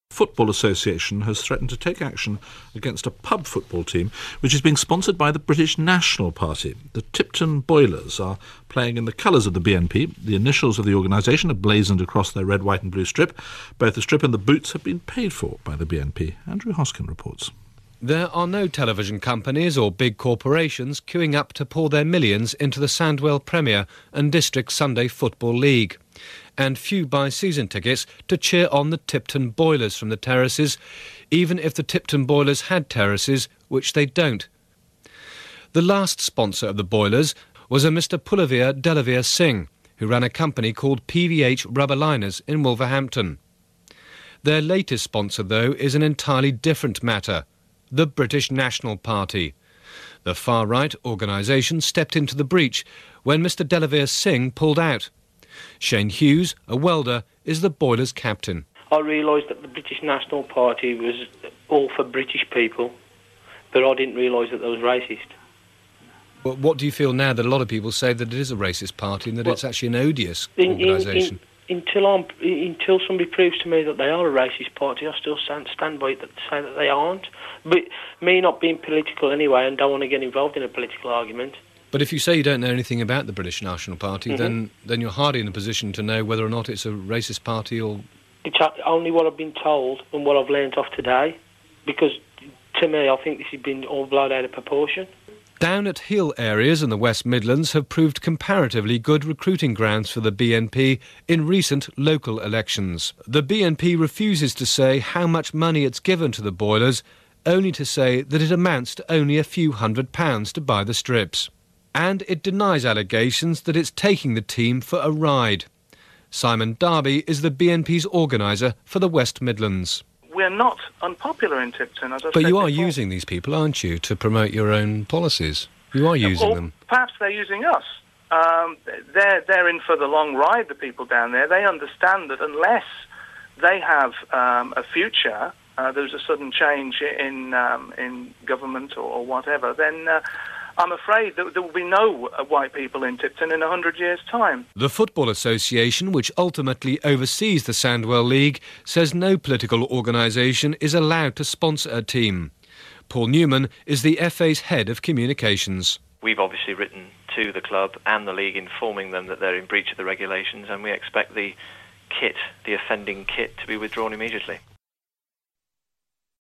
Football Association has threatened to take action against a pub football team which is being sponsored by the British National Party. The Tipton Boilers are playing in the colours of the BNP. The initials of the organisation are blazoned across their red, white and blue strip. Both the strip and the boots have been paid for by the BNP. Andrew Hoskin reports. There are no television companies or big corporations queuing up to pour their millions into the Sandwell Premier and District Sunday Football League. And few buy season tickets to cheer on the Tipton Boilers from the terraces, even if the Tipton Boilers had terraces, which they don't. The last sponsor of the Boilers was a Mr Pulavir Delavir Singh, who ran a company called PVH Rubber Liners in Wolverhampton. Their latest sponsor, though, is an entirely different matter: the British National Party. The far-right organisation stepped into the breach when Mr Delavir Singh pulled out. Shane Hughes, a welder, is the Boilers captain. I realised that the British National Party was all for British people, but I didn't realise that they was racist. Well, what do you feel now that a lot of people say that it is a racist party and that it's actually an odious organisation? Until somebody proves to me that they are a racist party, I still stand by it, that say that they aren't. But me not being political anyway and don't want to get involved in a political argument. But if you say you don't know anything about the British National Party, then you're hardly in a position to know whether or not it's a racist party or... It's only what I've been told and what I've learnt off today, because to me I think this has been all blown out of proportion. Down at hill areas in the West Midlands have proved comparatively good recruiting grounds for the BNP in recent local elections. The BNP refuses to say how much money it's given to the Boilers, only to say that it amounts to only a few £100s to buy the strips. And it denies allegations that it's taking the team for a ride. Simon Darby is the BNP's organiser for the West Midlands. We're not unpopular in Tipton, as I said. But you are before. using these people, aren't you, to promote your own policies? You are using them. Perhaps they're using us. They're in for the long ride, the people down there. They understand that unless they have a future, there's a sudden change in government or whatever, then... I'm afraid that there will be no white people in Tipton in 100 years' time. The Football Association, which ultimately oversees the Sandwell League, says no political organisation is allowed to sponsor a team. Paul Newman is the FA's head of communications. We've obviously written to the club and the league informing them that they're in breach of the regulations, and we expect the offending kit, to be withdrawn immediately.